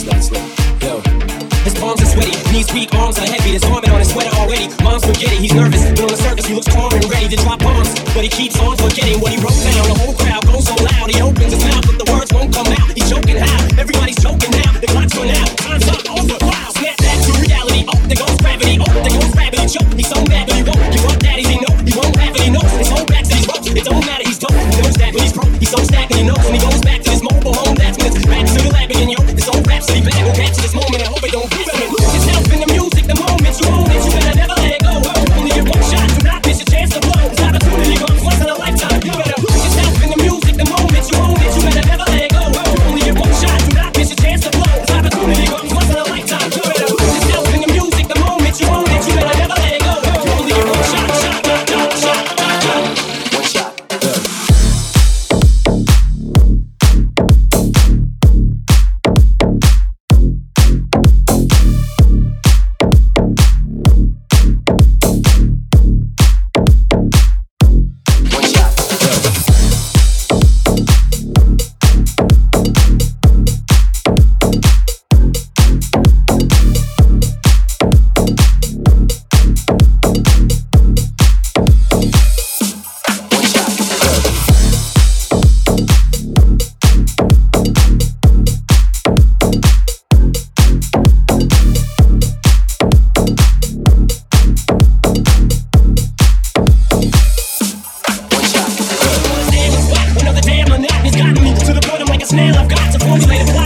Yo. His palms are sweaty, knees weak, arms are heavy. There's vomit on his sweater already. Mom's spaghetti, he's nervous, but on the surface he looks calm and ready to drop bombs. But he keeps on forgetting what he wrote down. The whole crowd goes so loud, he opens his mouth, but the words won't come out. He's choking how? Everybody's choking now. The clock's run out, time's up, over. Wow, snap back to reality. Oh, there goes gravity. Oh, there goes gravity. Choke. He's so mad, but he won't give up. Daddy, he know he won't have it. He knows his whole back to these ropes. It don't matter, he's dope. He knows that, but he's broke. He's so stacked, and he knows when he goes back to his mobile home. That's when it's back to the lab again, yo. This old rhapsody back will catch this moment. I hope it don't be better. Lose yourself in the music, the moment you own it. You better never let it go. Only get one shot, do not miss your chance to blow. This opportunity comes once in a lifetime. You better lose yourself in the music, the moment you own it. You better never let it go. Only get one shot, do not miss your chance to blow. This opportunity comes once in a lifetime. You better lose yourself in the music, the moment you own it. You better never let it go. Only get one shot, shot, shot, shot, shot. One shot. Snail, I've got to formulate a plan.